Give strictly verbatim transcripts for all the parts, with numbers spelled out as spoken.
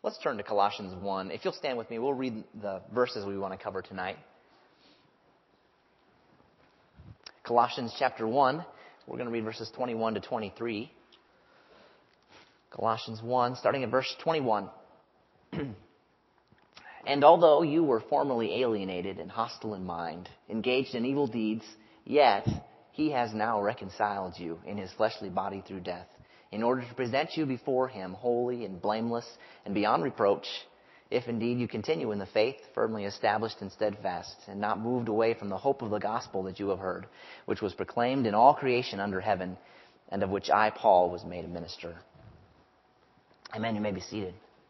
Let's turn to Colossians one. If you'll stand with me, we'll read the verses we want to cover tonight. Colossians chapter one, we're going to read verses twenty-one to twenty-three. Colossians one, starting at verse twenty-one. And although you were formerly alienated and hostile in mind, engaged in evil deeds, yet he has now reconciled you in his fleshly body through death, in order to present you before him holy and blameless and beyond reproach, if indeed you continue in the faith, firmly established and steadfast, and not moved away from the hope of the gospel that you have heard, which was proclaimed in all creation under heaven, and of which I, Paul, was made a minister. Amen. You may be seated.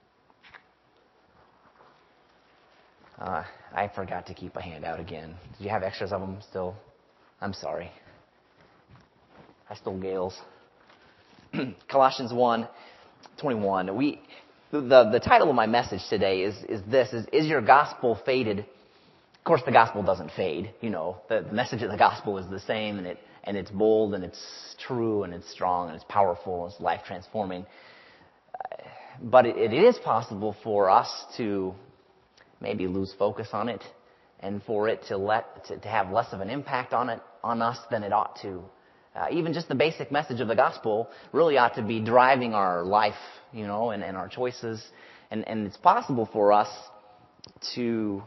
Uh, I forgot to keep a handout again. Did you have extras of them still? I'm sorry. I stole Gail's. Colossians one twenty-one. We, the, the title of my message today is, is this, is, is your gospel faded? Of course, the gospel doesn't fade. You know, the, the message of the gospel is the same, and it and it's bold, and it's true, and it's strong, and it's powerful, and it's life-transforming. Uh, but it, it is possible for us to maybe lose focus on it, and for it to let to, to have less of an impact on it on us than it ought to. Uh, even just the basic message of the gospel really ought to be driving our life, you know, and, and our choices. And, and it's possible for us to,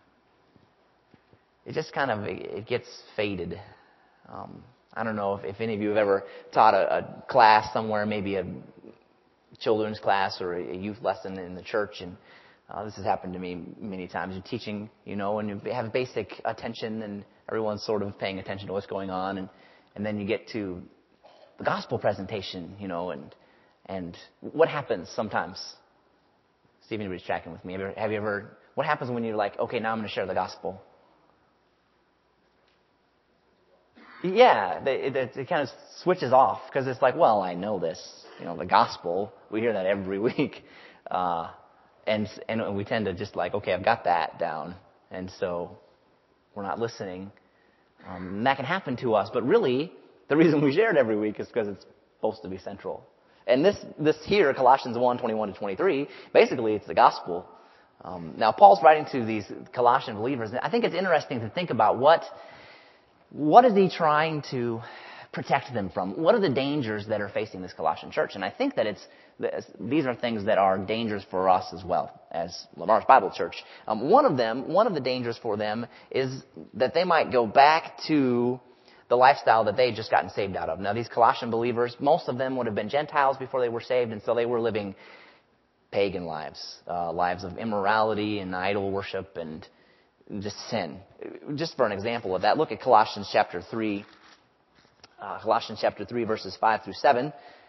it just kind of, it, it gets faded. Um, I don't know if, if any of you have ever taught a, a class somewhere, maybe a children's class or a, a youth lesson in the church, and uh, this has happened to me many times. You're teaching, you know, and you have basic attention, and everyone's sort of paying attention to what's going on, and And then you get to the gospel presentation, you know, and and what happens sometimes? Stephen, you're tracking with me. Have you, ever, have you ever, what happens when you're like, okay, now I'm going to share the gospel? Yeah, it, it, it kind of switches off because it's like, well, I know this, you know, the gospel. We hear that every week. Uh, and and we tend to just like, okay, I've got that down. And so we're not listening. Um, and that can happen to us, but really, the reason we share it every week is because it's supposed to be central. And this, this here, Colossians one, twenty-one to twenty-three, basically it's the gospel. Um, now, Paul's writing to these Colossian believers, and I think it's interesting to think about what, what is he trying to protect them from? What are the dangers that are facing this Colossian church? And I think that it's, these are things that are dangers for us as well as Lamar's Bible Church. Um, one of them, one of the dangers for them is that they might go back to the lifestyle that they had just gotten saved out of. Now, these Colossian believers, most of them would have been Gentiles before they were saved, and so they were living pagan lives, uh, lives of immorality and idol worship and just sin. Just for an example of that, look at Colossians chapter three. Uh, Colossians chapter three, verses five through seven.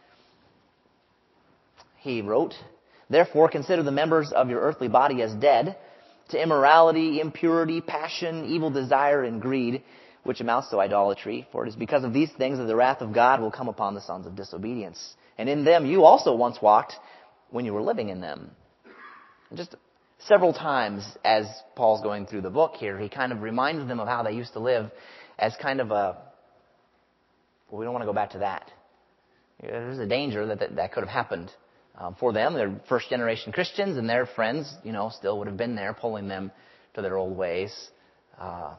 He wrote, "Therefore consider the members of your earthly body as dead to immorality, impurity, passion, evil desire, and greed, which amounts to idolatry. For it is because of these things that the wrath of God will come upon the sons of disobedience. And in them you also once walked when you were living in them." And just several times as Paul's going through the book here, he kind of reminds them of how they used to live as kind of a, well, we don't want to go back to that. There's a danger that that, that could have happened. Um, for them, they're first-generation Christians, and their friends, you know, still would have been there, pulling them to their old ways. Uh,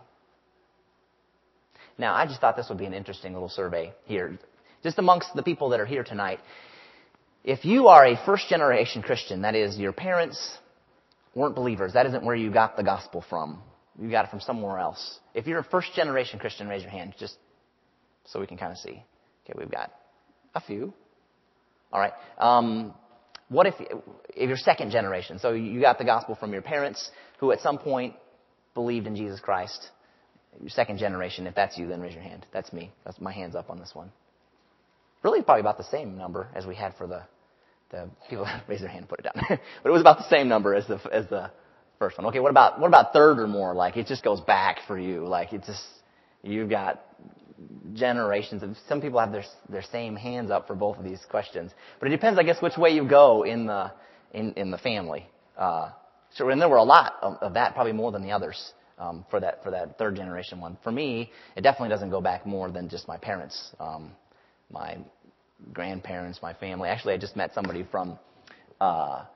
now, I just thought this would be an interesting little survey here, just amongst the people that are here tonight. If you are a first-generation Christian, that is, your parents weren't believers, that isn't where you got the gospel from. You got it from somewhere else. If you're a first-generation Christian, raise your hand, just so we can kind of see. Okay, we've got a few. All right. Um, what if, if you're second generation? So you got the gospel from your parents who at some point believed in Jesus Christ. You're second generation. If that's you, then raise your hand. That's me. That's my hand's up on this one. Really, probably about the same number as we had for the the people that raise their hand and put it down. But it was about the same number as the as the first one. Okay. What about what about third or more? Like it just goes back for you. Like it just you've got generations of, some people have their their same hands up for both of these questions, but it depends, I guess, which way you go in the in in the family. Uh, so, and there were a lot of, of that, probably more than the others um, for that for that third generation one. For me, it definitely doesn't go back more than just my parents, um, my grandparents, my family. Actually, I just met somebody from uh,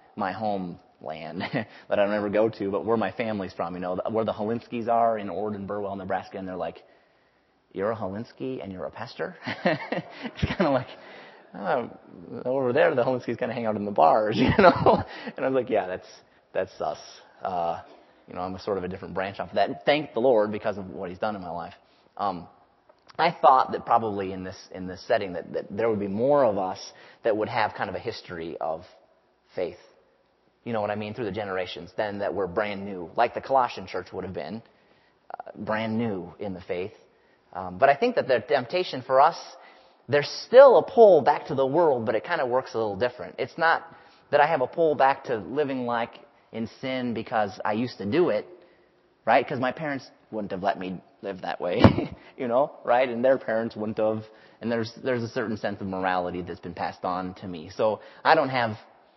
my homeland that I don't ever go to, but where my family's from, you know, where the Holinskys are in Orden, Burwell, Nebraska, and they're like, "You're a Holinsky and you're a pastor?" It's kind of like, oh, over there, the Holinskys kind of hang out in the bars, you know? And I was like, yeah, that's that's us. Uh, you know, I'm a sort of a different branch off of that. Thank the Lord because of what He's done in my life. Um, I thought that probably in this in this setting that, that there would be more of us that would have kind of a history of faith. You know what I mean? Through the generations, than that we're brand new, like the Colossian church would have been, uh, brand new in the faith. Um, but I think that the temptation for us, there's still a pull back to the world, but it kind of works a little different. It's not that I have a pull back to living like in sin because I used to do it, right? Because my parents wouldn't have let me live that way, you know, right? And their parents wouldn't have. And there's there's a certain sense of morality that's been passed on to me. So I don't have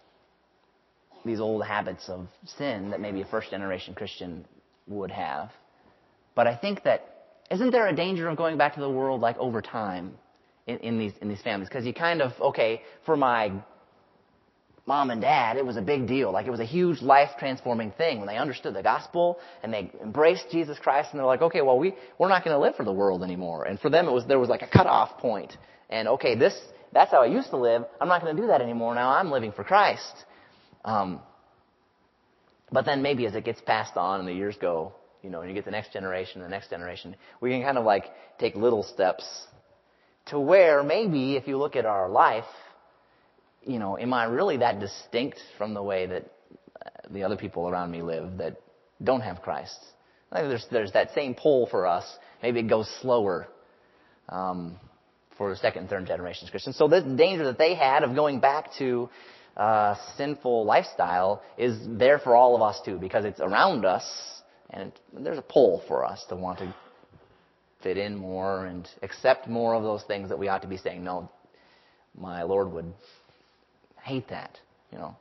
these old habits of sin that maybe a first generation Christian would have. But I think that, isn't there a danger of going back to the world like over time in, in these in these families? Because you kind of, okay, for my mom and dad, it was a big deal. Like it was a huge life-transforming thing when they understood the gospel and they embraced Jesus Christ, and they're like, okay, well, we, we're not going to live for the world anymore. And for them, it was there was like a cutoff point. And okay, this that's how I used to live. I'm not going to do that anymore. Now I'm living for Christ. Um, but then maybe as it gets passed on and the years go, you know, and you get the next generation, the next generation, we can kind of like take little steps to where maybe if you look at our life, you know, am I really that distinct from the way that the other people around me live that don't have Christ? I think there's there's that same pull for us. Maybe it goes slower um, for the second and third generations Christians. So the danger that they had of going back to uh, sinful lifestyle is there for all of us too, because it's around us, and there's a pull for us to want to fit in more and accept more of those things that we ought to be saying, no, my Lord would hate that, you know.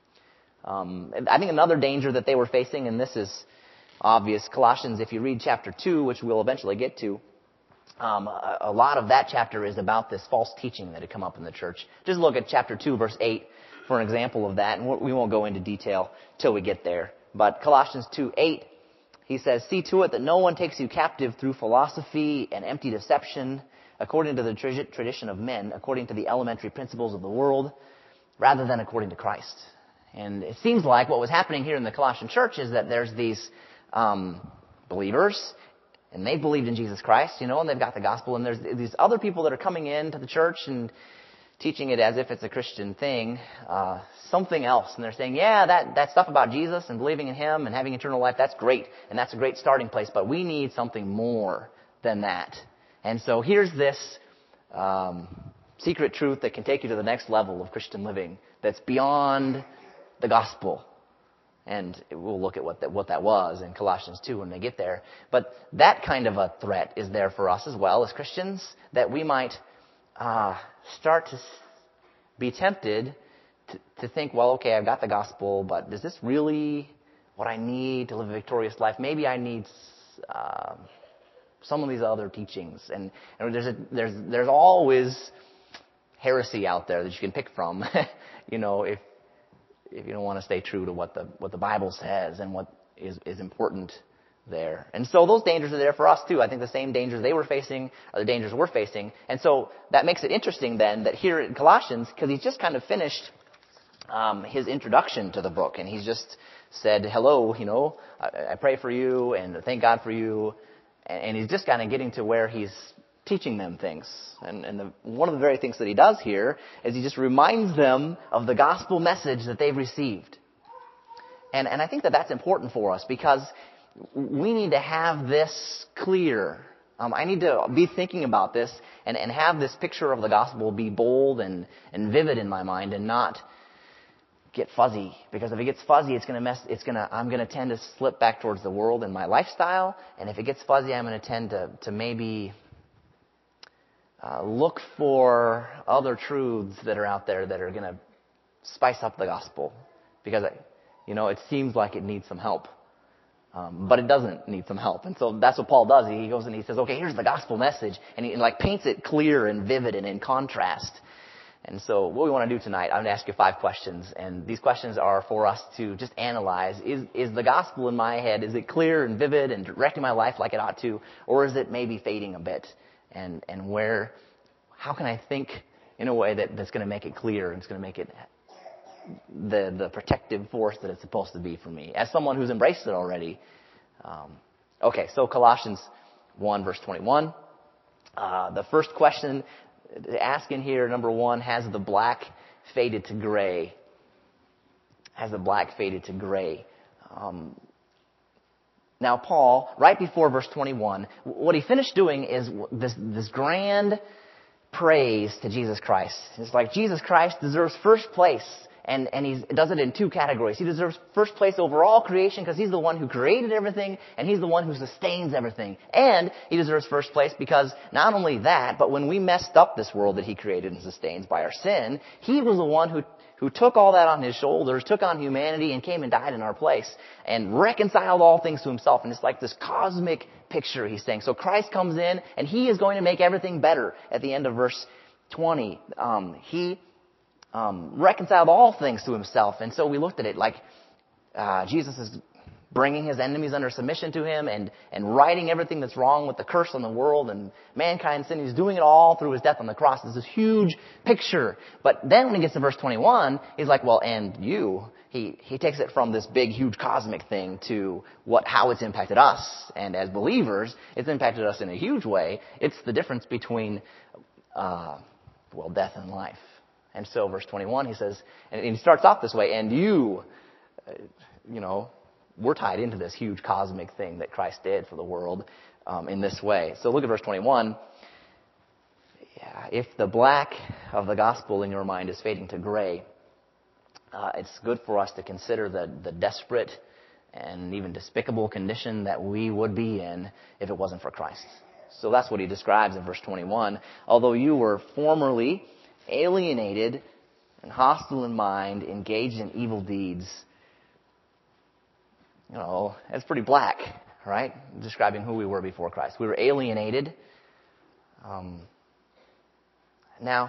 Um, I think another danger that they were facing, and this is obvious, Colossians, if you read chapter two, which we'll eventually get to, um, a, a lot of that chapter is about this false teaching that had come up in the church. Just look at chapter two, verse eight, for an example of that, and we won't go into detail till we get there. But Colossians two eight, he says, "See to it that no one takes you captive through philosophy and empty deception, according to the tra- tradition of men, according to the elementary principles of the world, rather than according to Christ." And it seems like what was happening here in the Colossian church is that there's these um, believers, and they believed in Jesus Christ, you know, and they've got the gospel, and there's these other people that are coming into the church and teaching it as if it's a Christian thing, uh, something else. And they're saying, yeah, that, that stuff about Jesus and believing in Him and having eternal life, that's great, and that's a great starting place, but we need something more than that. And so here's this um, secret truth that can take you to the next level of Christian living that's beyond the gospel. And we'll look at what that, what that was in Colossians two when they get there. But that kind of a threat is there for us as well as Christians, that we might uh, start to be tempted to, to think, well, okay, I've got the gospel, but is this really what I need to live a victorious life? Maybe I need uh, some of these other teachings. And, and there's a, there's there's always heresy out there that you can pick from, you know, if if you don't want to stay true to what the what the Bible says and what is, is important there. And so those dangers are there for us too. I think the same dangers they were facing are the dangers we're facing. And so that makes it interesting then that here in Colossians, because he's just kind of finished um, his introduction to the book, and he's just said, hello, you know, I, I pray for you and thank God for you. And, and he's just kind of getting to where he's teaching them things. And, and the, one of the very things that he does here is he just reminds them of the gospel message that they've received. And, and I think that that's important for us because we need to have this clear. Um, I need to be thinking about this and, and have this picture of the gospel be bold and, and vivid in my mind and not get fuzzy. Because if it gets fuzzy, it's going to mess, it's going to, I'm going to tend to slip back towards the world and my lifestyle. And if it gets fuzzy, I'm going to tend to, to maybe Uh, look for other truths that are out there that are going to spice up the gospel. Because, you know, it seems like it needs some help. Um, but it doesn't need some help. And so that's what Paul does. He goes and he says, okay, here's the gospel message. And he like paints it clear and vivid and in contrast. And so what we want to do tonight, I'm going to ask you five questions. And these questions are for us to just analyze. Is, is the gospel in my head, is it clear and vivid and directing my life like it ought to? Or is it maybe fading a bit? And, and where, how can I think in a way that, that's going to make it clear and it's going to make it the, the protective force that it's supposed to be for me as someone who's embraced it already? Um, okay, so Colossians one, verse twenty-one. Uh, the first question to ask in here, number one, has the black faded to gray? Has the black faded to gray? Um, now, Paul, right before verse twenty-one, what he finished doing is this, this grand praise to Jesus Christ. It's like Jesus Christ deserves first place. And, and he does it in two categories. He deserves first place over all creation because he's the one who created everything and he's the one who sustains everything. And he deserves first place because not only that, but when we messed up this world that he created and sustains by our sin, he was the one who, who took all that on his shoulders, took on humanity and came and died in our place and reconciled all things to himself. And it's like this cosmic picture he's saying. So Christ comes in and he is going to make everything better at the end of verse twenty. Um, he Um, reconciled all things to himself. And so we looked at it like uh, Jesus is bringing his enemies under submission to him and, and righting everything that's wrong with the curse on the world and mankind's sin. He's doing it all through his death on the cross. It's this huge picture. But then when he gets to verse twenty-one, he's like, well, and you. He, he takes it from this big, huge cosmic thing to what, how it's impacted us. And as believers, it's impacted us in a huge way. It's the difference between, uh, well, death and life. And so verse twenty-one, he says, and he starts off this way, and you, uh, you know, we're tied into this huge cosmic thing that Christ did for the world um, in this way. So look at verse twenty-one. Yeah, if the black of the gospel in your mind is fading to gray, uh, it's good for us to consider the, the desperate and even despicable condition that we would be in if it wasn't for Christ. So that's what he describes in verse twenty-one. Although you were formerly alienated and hostile in mind, engaged in evil deeds. You know, that's pretty black, right? Describing who we were before Christ. We were alienated. Um, now,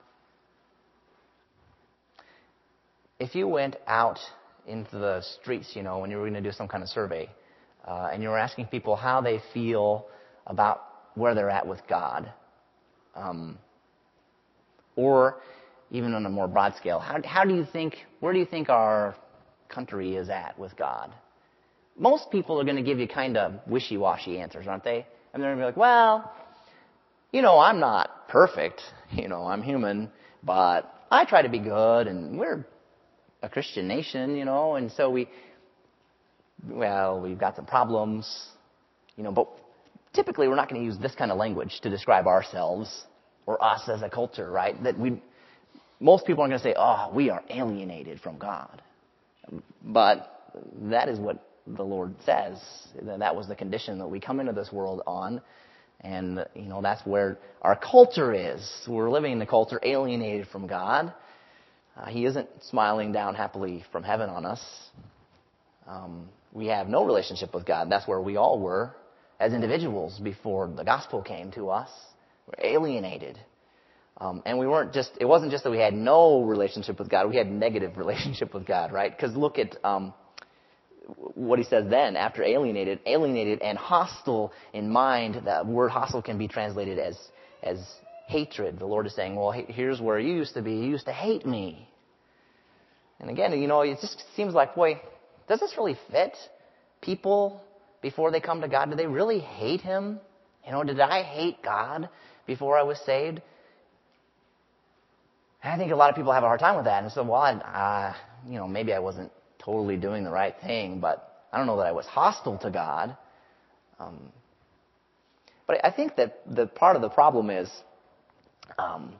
if you went out into the streets, you know, when you were going to do some kind of survey, uh, and you were asking people how they feel about where they're at with God, um, or even on a more broad scale, how, how do you think, where do you think our country is at with God? Most people are going to give you kind of wishy-washy answers, aren't they? And they're going to be like, well, you know, I'm not perfect. You know, I'm human, but I try to be good, and we're a Christian nation, you know, and so we, well, we've got some problems, you know, but typically we're not going to use this kind of language to describe ourselves or us as a culture, right? That we, most people are going to say, oh, we are alienated from God. But that is what the Lord says. That was the condition that we come into this world on. And, you know, that's where our culture is. We're living in a culture alienated from God. Uh, he isn't smiling down happily from heaven on us. Um, we have no relationship with God. That's where we all were as individuals before the gospel came to us. We're alienated. Um, and we weren't just, it wasn't just that we had no relationship with God, we had negative relationship with God, right? Because look at um, what he says then, after alienated, alienated and hostile in mind. That word hostile can be translated as, as hatred. The Lord is saying, well, here's where you used to be. You used to hate me. And again, you know, it just seems like, boy, does this really fit? People, before they come to God, do they really hate him? You know, did I hate God before I was saved? And I think a lot of people have a hard time with that. And so, well, I, uh, you know, maybe I wasn't totally doing the right thing, but I don't know that I was hostile to God. Um, but I think that the part of the problem is um,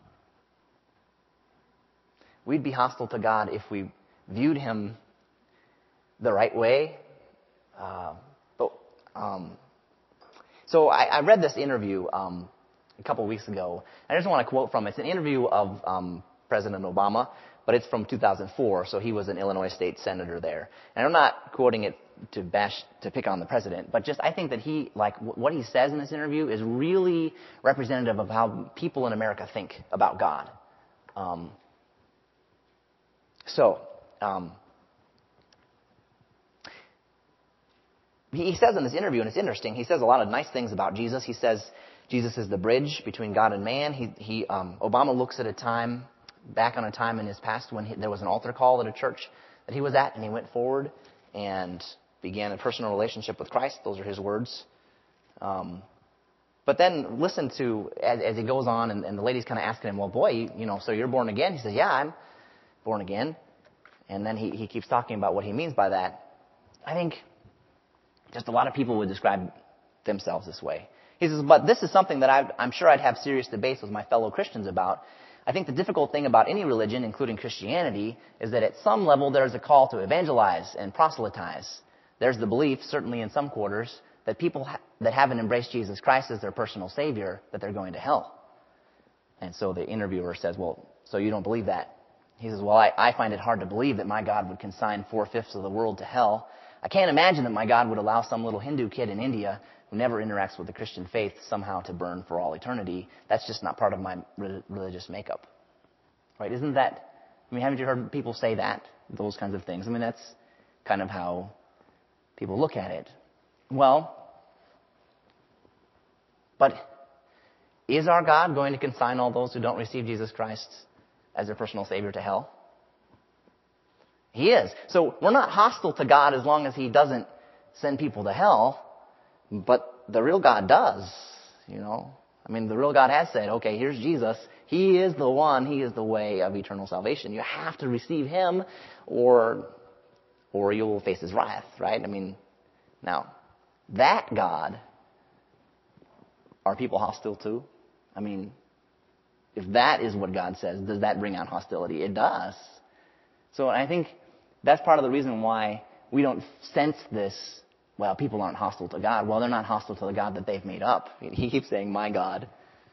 we'd be hostile to God if we viewed him the right way. Uh, but um, so I, I read this interview um, a couple of weeks ago. I just want to quote from it. It's an interview of um, President Obama, but it's from two thousand four, so he was an Illinois state senator there. And I'm not quoting it to bash, to pick on the president, but just I think that he, like, w- what he says in this interview is really representative of how people in America think about God. Um, so, um, he says in this interview, and it's interesting, he says a lot of nice things about Jesus. He says Jesus is the bridge between God and man. He, he, um, Obama looks at a time, back on a time in his past when he, there was an altar call at a church that he was at, and he went forward and began a personal relationship with Christ. Those are his words. Um, but then listen to, as, as he goes on, and, and the lady's kind of asking him, well, boy, you, you know, so you're born again? He says, yeah, I'm born again. And then he, he keeps talking about what he means by that. I think just a lot of people would describe themselves this way. He says, but this is something that I've, I'm sure I'd have serious debates with my fellow Christians about. I think the difficult thing about any religion, including Christianity, is that at some level there's a call to evangelize and proselytize. There's the belief, certainly in some quarters, that people ha- that haven't embraced Jesus Christ as their personal Savior, that they're going to hell. And so the interviewer says, well, so you don't believe that? He says, well, I, I find it hard to believe that my God would consign four-fifths of the world to hell. I can't imagine that my God would allow some little Hindu kid in India who never interacts with the Christian faith somehow to burn for all eternity. That's just not part of my re- religious makeup. Right? Isn't that, I mean, haven't you heard people say that? Those kinds of things. I mean, that's kind of how people look at it. Well, but is our God going to consign all those who don't receive Jesus Christ as their personal Savior to hell? He is. So we're not hostile to God as long as He doesn't send people to hell, but the real God does, you know. I mean, the real God has said, okay, here's Jesus. He is the one. He is the way of eternal salvation. You have to receive Him or, or you will face His wrath, right? I mean, now, that God, are people hostile to? I mean, if that is what God says, does that bring out hostility? It does. So I think that's part of the reason why we don't sense this, well, people aren't hostile to God. Well, they're not hostile to the God that they've made up. He keeps saying, my God.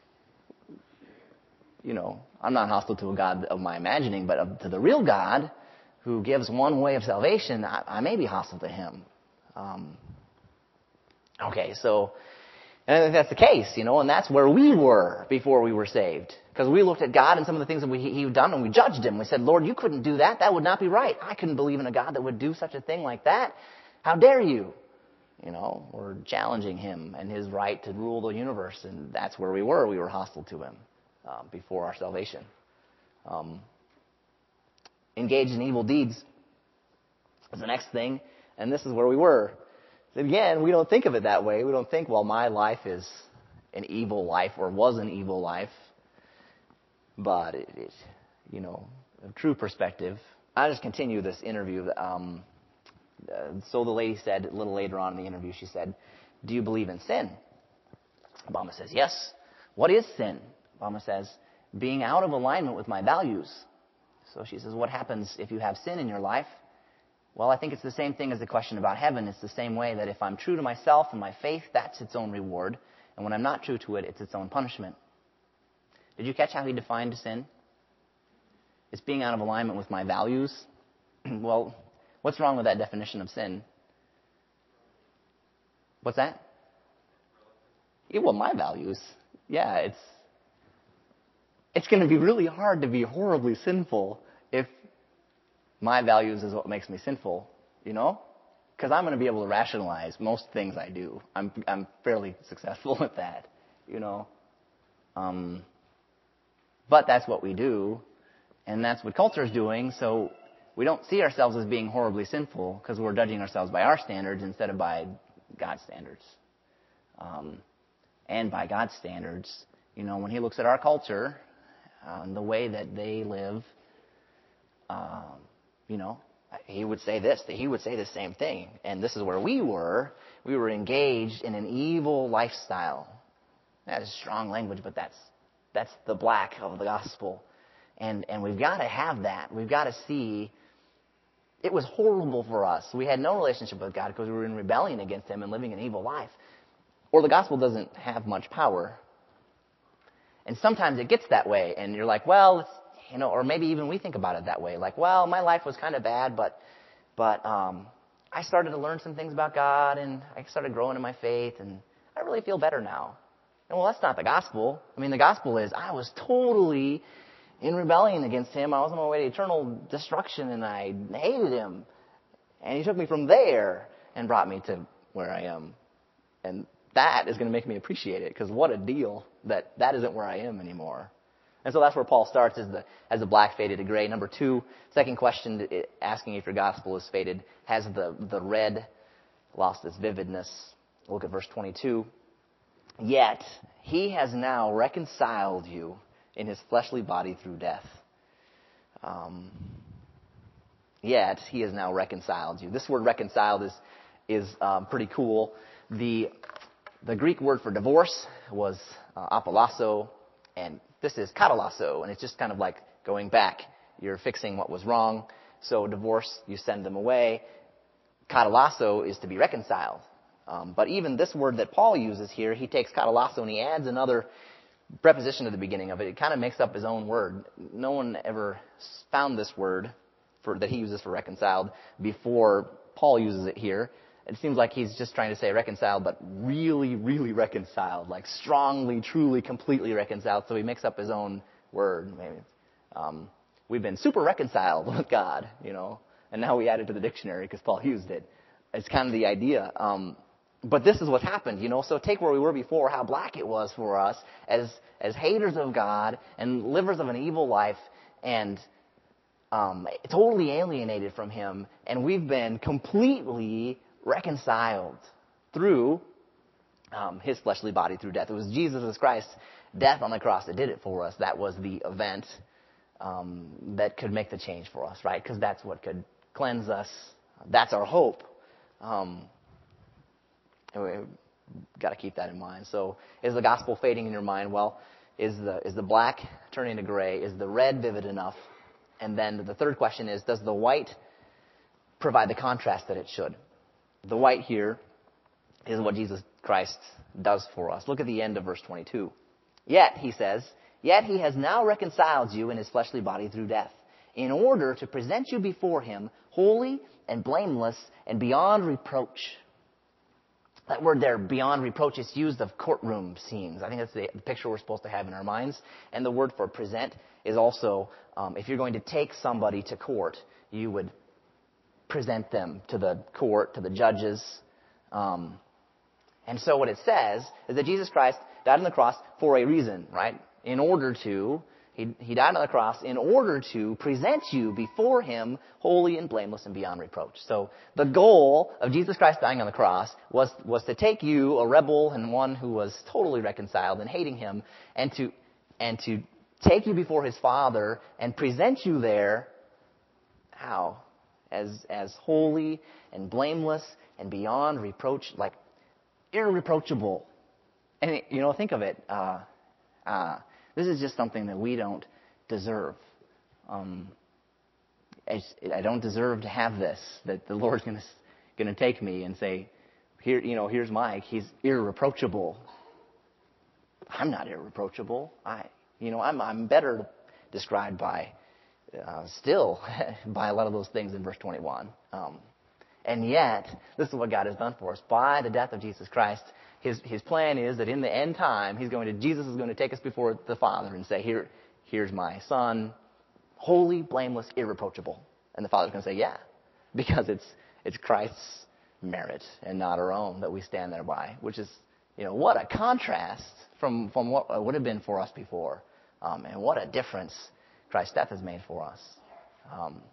You know, I'm not hostile to a God of my imagining, but to the real God who gives one way of salvation, I, I may be hostile to Him. Um, okay, so, and I think that's the case, you know, and that's where we were before we were saved. Because we looked at God and some of the things that we, He had done, and we judged Him. We said, Lord, you couldn't do that. That would not be right. I couldn't believe in a God that would do such a thing like that. How dare you? You know, we're challenging Him and His right to rule the universe, and that's where we were. We were hostile to Him um, before our salvation. Um, engaged in evil deeds is the next thing, and this is where we were. Again, we don't think of it that way. We don't think, well, my life is an evil life or was an evil life. But it, it you know, a true perspective. I'll just continue this interview. Um, uh, so the lady said, a little later on in the interview, she said, do you believe in sin? Obama says, yes. What is sin? Obama says, being out of alignment with my values. So she says, what happens if you have sin in your life? Well, I think it's the same thing as the question about heaven. It's the same way that if I'm true to myself and my faith, that's its own reward. And when I'm not true to it, it's its own punishment. Did you catch how he defined sin? It's being out of alignment with my values. Well, what's wrong with that definition of sin? What's that? Yeah, well, my values. Yeah, it's it's going to be really hard to be horribly sinful if my values is what makes me sinful, you know? Because I'm going to be able to rationalize most things I do. I'm I'm fairly successful with that, you know? Um, but that's what we do, and that's what culture is doing, so we don't see ourselves as being horribly sinful because we're judging ourselves by our standards instead of by God's standards. Um, and by God's standards, you know, when He looks at our culture uh, and the way that they live, um, you know, He would say this, that He would say the same thing. And this is where we were. We were engaged in an evil lifestyle. That is strong language, but that's that's the black of the gospel. And and we've got to have that. We've got to see it was horrible for us. We had no relationship with God because we were in rebellion against Him and living an evil life. Or the gospel doesn't have much power. And sometimes it gets that way, and you're like, well, it's, you know, or maybe even we think about it that way. Like, well, my life was kind of bad, but but um, I started to learn some things about God, and I started growing in my faith, and I really feel better now. And well, that's not the gospel. I mean, the gospel is I was totally in rebellion against him. I was on my way to eternal destruction, and I hated him. And he took me from there and brought me to where I am. And that is going to make me appreciate it, because what a deal that that isn't where I am anymore. And so that's where Paul starts, as the, as the black faded to gray. Number two, second question, asking if your gospel is faded. Has the, the red lost its vividness? Look at verse twenty-two. Yet he has now reconciled you in his fleshly body through death. Um, yet he has now reconciled you. This word reconciled is is um, pretty cool. The the Greek word for divorce was uh, apolasso, and this is katalasso, and it's just kind of like going back. You're fixing what was wrong. So divorce, you send them away. Katalasso is to be reconciled. Um, but even this word that Paul uses here, he takes katalasso and he adds another preposition at the beginning of it. It kind of makes up his own word. No one ever found this word for, that he uses for reconciled before Paul uses it here. It seems like he's just trying to say reconciled, but really, really reconciled, like strongly, truly, completely reconciled. So he makes up his own word. Maybe um, we've been super reconciled with God, you know, and now we add it to the dictionary because Paul used it. It's kind of the idea. Um, but this is what's happened, you know. So take where we were before, how black it was for us as as haters of God and livers of an evil life, and um, totally alienated from Him, and we've been completely reconciled through um, His fleshly body through death. It was Jesus Christ's death on the cross that did it for us. That was the event um, that could make the change for us, right? Because that's what could cleanse us. That's our hope. Um, and we've got to keep that in mind. So, is the gospel fading in your mind? Well, is the is the black turning to gray? Is the red vivid enough? And then the third question is, does the white provide the contrast that it should? The white here is what Jesus Christ does for us. Look at the end of verse twenty-two. Yet, he says, yet he has now reconciled you in his fleshly body through death, in order to present you before him holy and blameless and beyond reproach. That word there, beyond reproach, is used of courtroom scenes. I think that's the picture we're supposed to have in our minds. And the word for present is also, um, if you're going to take somebody to court, you would present them to the court, to the judges. Um, and so what it says is that Jesus Christ died on the cross for a reason, right? In order to, he, he died on the cross in order to present you before him holy and blameless and beyond reproach. So the goal of Jesus Christ dying on the cross was, was to take you, a rebel and one who was totally reconciled and hating him, and to, and to take you before his Father and present you there, how? As, as holy and blameless and beyond reproach, like irreproachable. And, you know, think of it. Uh, uh, this is just something that we don't deserve. Um, I, I don't deserve to have this, that the Lord's going to going to take me and say, here, you know, here's Mike. He's irreproachable. I'm not irreproachable. I, you know, I'm I'm better described by, uh, still, by a lot of those things in verse twenty-one. Um, and yet, this is what God has done for us. By the death of Jesus Christ, His his plan is that in the end time, He's going to Jesus is going to take us before the Father and say, Here, here's my Son, holy, blameless, irreproachable. And the Father's going to say, yeah, because it's it's Christ's merit and not our own that we stand there by, which is, you know, what a contrast from, from what would have been for us before. Um, and what a difference Christ's death has made for us. Um,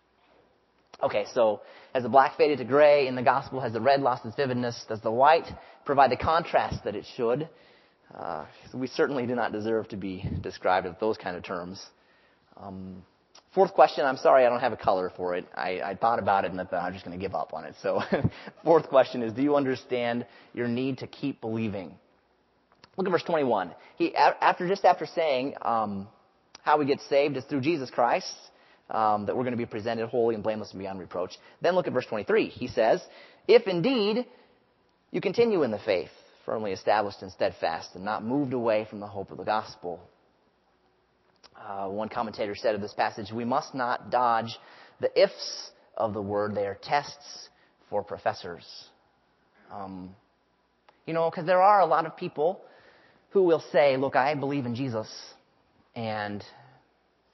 okay, so as the black faded to gray in the gospel, has the red lost its vividness? Does the white provide the contrast that it should? Uh, we certainly do not deserve to be described in those kind of terms. Um, fourth question, I'm sorry I don't have a color for it. I, I thought about it and I thought I'm just going to give up on it. So fourth question is, do you understand your need to keep believing? Look at verse twenty-one. He, after just after saying um, how we get saved is through Jesus Christ, um, that we're going to be presented holy and blameless and beyond reproach. Then look at verse twenty-three. He says, if indeed you continue in the faith, firmly established and steadfast, and not moved away from the hope of the gospel. Uh, one commentator said of this passage, we must not dodge the ifs of the word. They are tests for professors. Um, you know, because there are a lot of people who will say, look, I believe in Jesus, and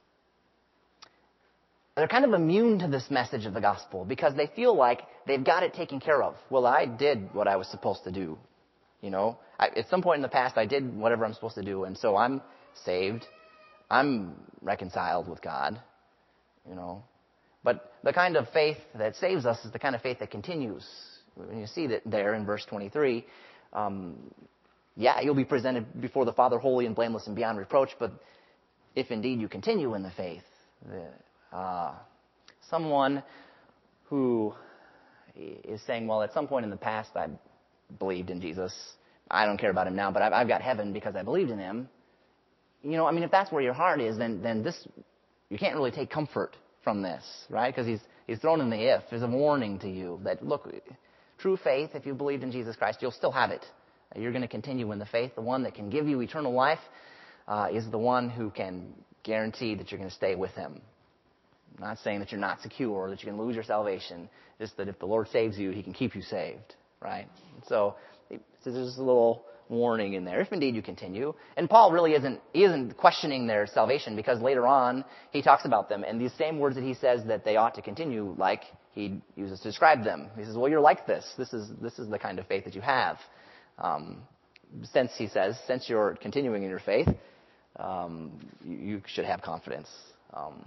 they're kind of immune to this message of the gospel because they feel like they've got it taken care of. Well, I did what I was supposed to do. You know, I, at some point in the past, I did whatever I'm supposed to do, and so I'm saved. I'm reconciled with God, you know. But the kind of faith that saves us is the kind of faith that continues. When you see that there in verse twenty-three, um, yeah, you'll be presented before the Father holy and blameless and beyond reproach, but if indeed you continue in the faith, the, uh, someone who is saying, well, at some point in the past I believed in Jesus. I don't care about him now, but I've, I've got heaven because I believed in him. You know, I mean, if that's where your heart is, then then this, you can't really take comfort from this, right? Because he's he's thrown in the if. There's a warning to you that, look, true faith, if you believed in Jesus Christ, you'll still have it. You're going to continue in the faith. The one that can give you eternal life uh, is the one who can guarantee that you're going to stay with him. I'm not saying that you're not secure or that you can lose your salvation, just that if the Lord saves you, he can keep you saved, right? So, so there's a little warning in there, if indeed you continue. And Paul really isn't, he isn't questioning their salvation because later on he talks about them. And these same words that he says that they ought to continue, like he uses to describe them. He says, well, you're like this. This is, this is the kind of faith that you have. Um, since, he says, since you're continuing in your faith, um, you, you should have confidence. Um,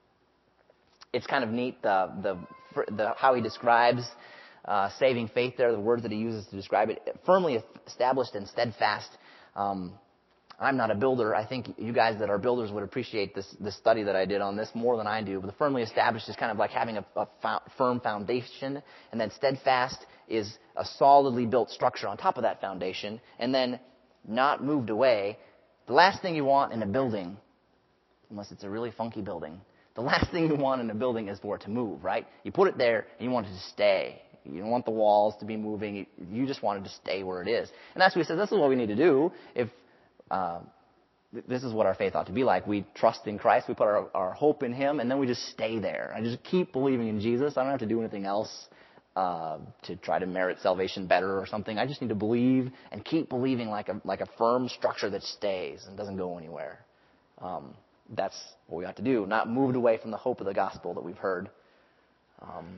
it's kind of neat, the, the, the, how he describes Uh, saving faith there, the words that he uses to describe it, firmly established and steadfast. Um, I'm not a builder. I think you guys that are builders would appreciate this, this study that I did on this more than I do. But the firmly established is kind of like having a, a fo- firm foundation, and then steadfast is a solidly built structure on top of that foundation, and then not moved away. The last thing you want in a building, unless it's a really funky building, the last thing you want in a building is for it to move, right? You put it there, and you want it to stay. You don't want the walls to be moving. You just want it to stay where it is. And that's what he says, this is what we need to do. If uh, this is what our faith ought to be like. We trust in Christ. We put our, our hope in him, and then we just stay there. I just keep believing in Jesus. I don't have to do anything else uh, to try to merit salvation better or something. I just need to believe and keep believing like a, like a firm structure that stays and doesn't go anywhere. Um, that's what we ought to do, not moved away from the hope of the gospel that we've heard. Um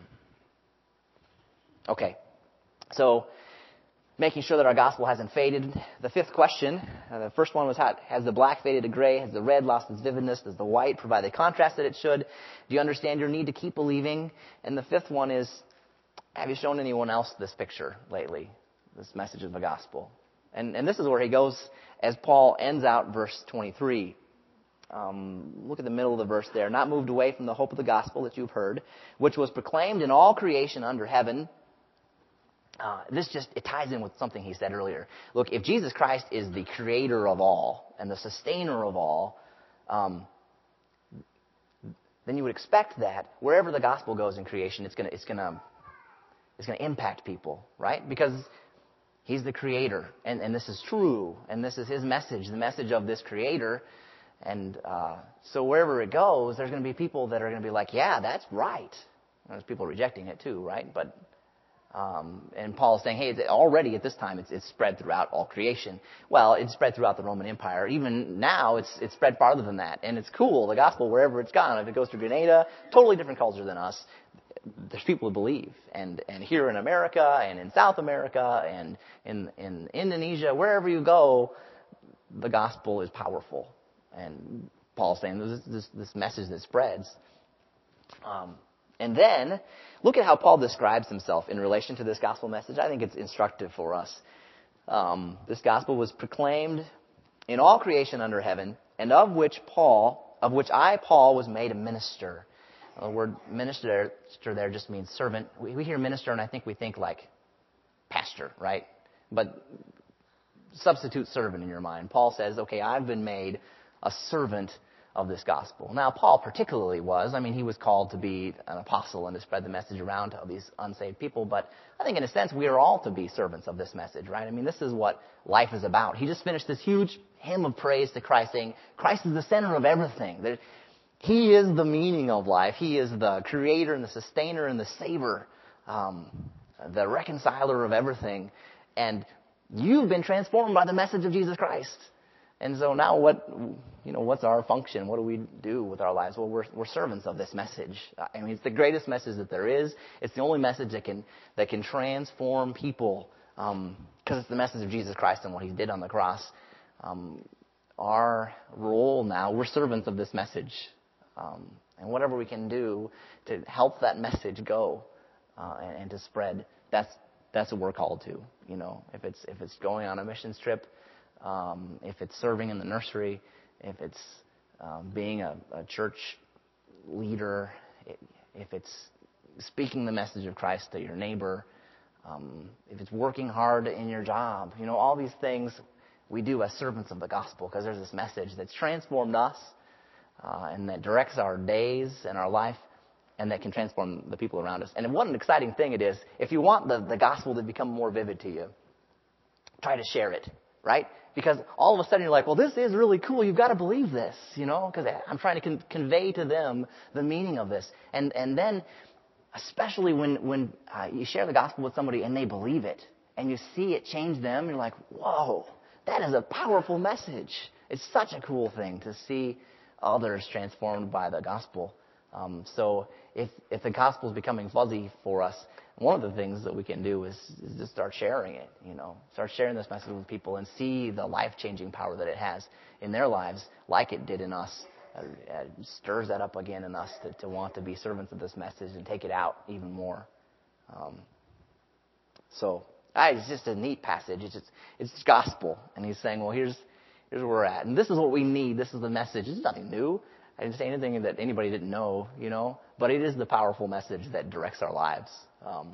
Okay, so making sure that our gospel hasn't faded. The fifth question, uh, the first one was, how, has the black faded to gray? Has the red lost its vividness? Does the white provide the contrast that it should? Do you understand your need to keep believing? And the fifth one is, have you shown anyone else this picture lately, this message of the gospel? And, and this is where he goes as Paul ends out verse twenty-three. Um, look at the middle of the verse there. Not moved away from the hope of the gospel that you've heard, which was proclaimed in all creation under heaven. Uh, this just, it ties in with something he said earlier. Look, if Jesus Christ is the creator of all and the sustainer of all, um, then you would expect that wherever the gospel goes in creation, it's gonna, it's gonna, it's gonna impact people, right? Because he's the creator, and, and this is true, and this is his message, the message of this creator. And uh, so wherever it goes, there's going to be people that are going to be like, yeah, that's right. And there's people rejecting it too, right? But Um, and Paul is saying, hey, it's already at this time, it's, it's spread throughout all creation. Well, it's spread throughout the Roman Empire. Even now, it's it's spread farther than that. And it's cool, the gospel, wherever it's gone. If it goes to Grenada, totally different culture than us, there's people who believe. And and here in America, and in South America, and in, in Indonesia, wherever you go, the gospel is powerful. And Paul's saying this, this, this message that spreads. Um And then, look at how Paul describes himself in relation to this gospel message. I think it's instructive for us. Um, this gospel was proclaimed in all creation under heaven, and of which Paul, of which I, Paul, was made a minister. The word minister there just means servant. We, we hear minister, and I think we think like pastor, right? But substitute servant in your mind. Paul says, okay, I've been made a servant of this gospel. Now, Paul particularly was. I mean, he was called to be an apostle and to spread the message around to these unsaved people. But I think in a sense, we are all to be servants of this message, right? I mean, this is what life is about. He just finished this huge hymn of praise to Christ, saying, Christ is the center of everything. There, he is the meaning of life. He is the creator and the sustainer and the saver, um, the reconciler of everything. And you've been transformed by the message of Jesus Christ. And so now what, you know, what's our function? What do we do with our lives? Well, we're, we're servants of this message. I mean, it's the greatest message that there is. It's the only message that can, that can transform people, um, because it's the message of Jesus Christ and what he did on the cross. Um, our role now, we're servants of this message. Um, and whatever we can do to help that message go, uh, and, and to spread, that's, that's what we're called to. You know, if it's, if it's going on a missions trip, Um, if it's serving in the nursery, if it's um, being a, a church leader, if it's speaking the message of Christ to your neighbor, um, if it's working hard in your job, you know, all these things we do as servants of the gospel because there's this message that's transformed us uh, and that directs our days and our life and that can transform the people around us. And what an exciting thing it is. If you want the, the gospel to become more vivid to you, try to share it, right? Because all of a sudden you're like, well, this is really cool. You've got to believe this, you know, because I'm trying to con- convey to them the meaning of this. And and then, especially when, when uh, you share the gospel with somebody and they believe it and you see it change them, you're like, whoa, that is a powerful message. It's such a cool thing to see others transformed by the gospel. Um, so if if the gospel is becoming fuzzy for us, one of the things that we can do is, is just start sharing it, you know, start sharing this message with people and see the life-changing power that it has in their lives, like it did in us. Uh, it stirs that up again in us to, to want to be servants of this message and take it out even more. Um, so I, it's just a neat passage. It's just, it's gospel, and he's saying, well, here's here's where we're at, and this is what we need. This is the message. It's nothing new. I didn't say anything that anybody didn't know, you know, but it is the powerful message that directs our lives, um,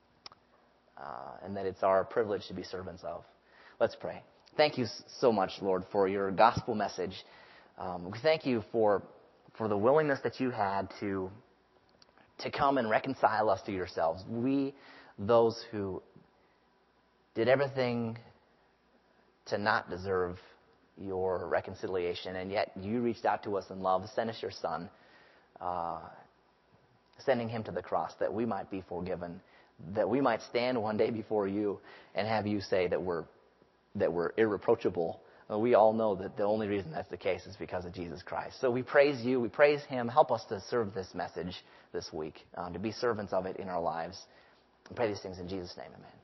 uh, and that it's our privilege to be servants of. Let's pray. Thank you so much, Lord, for your gospel message. Um, we thank you for for the willingness that you had to to come and reconcile us to yourselves. We, those who did everything to not deserve your reconciliation, and yet you reached out to us in love, sent us your Son, uh, sending him to the cross that we might be forgiven, that we might stand one day before you and have you say that we're that we're irreproachable. Uh, we all know that the only reason that's the case is because of Jesus Christ. So we praise you, we praise him. Help us to serve this message this week, um, to be servants of it in our lives. I pray these things in Jesus' name, amen.